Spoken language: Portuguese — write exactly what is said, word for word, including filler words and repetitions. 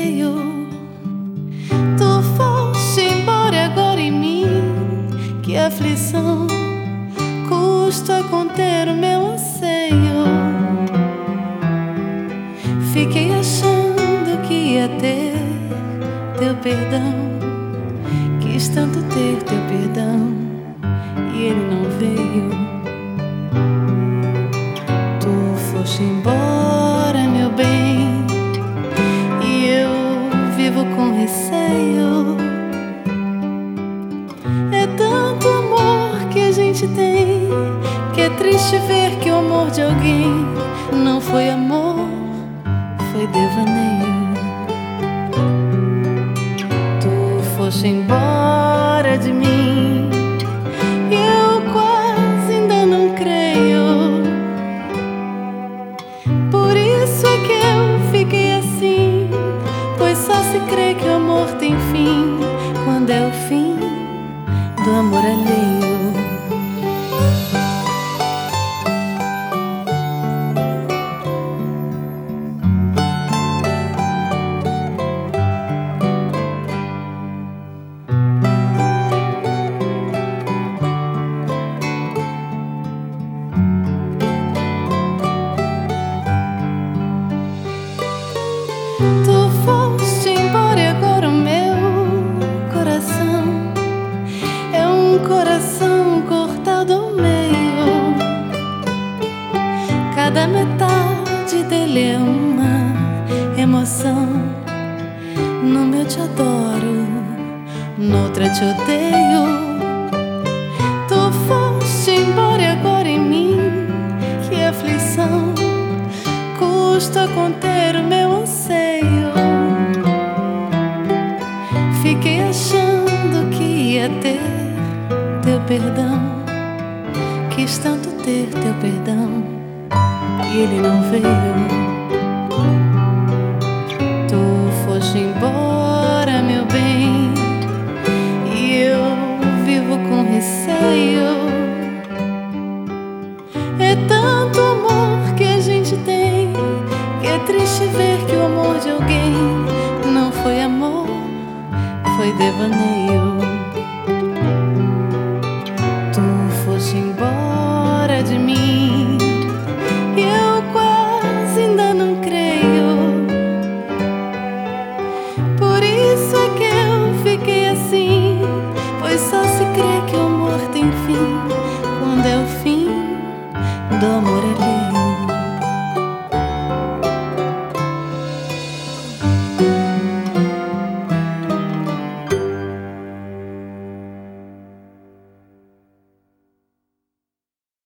receio. Tu foste embora e agora em mim, que aflição custa conter o meu anseio. Fiquei achando que ia ter teu perdão, quis tanto ter teu perdão e ele não veio. Tu foste embora, meu bem, e eu vivo com receio. É tanto amor que a gente tem, que é triste ver que o amor de alguém não foi amor, foi devaneio. Tu foste embora de mim e eu quase ainda não creio. Por isso é que eu fiquei assim, pois só se crê que o amor tem fim quando é o fim do amor alheio. Tu foste embora e agora o meu coração é um coração cortado ao meio. Cada metade dele é uma emoção. Numa eu te adoro, noutra te odeio. Tu foste embora e agora em mim, que aflição custa conter o meu anseio. Fiquei achando que ia ter teu perdão, quis tanto ter teu perdão e ele não veio. Tu foste embora, meu bem, e eu vivo com receio. É tanto amor que a gente tem, que é triste ver que o amor de alguém não foi amor, foi devaneio. Tu foste embora de mim e eu quase ainda não creio. Por isso é que eu fiquei assim, pois só se crê que o amor tem fim quando é o fim do amor alheio.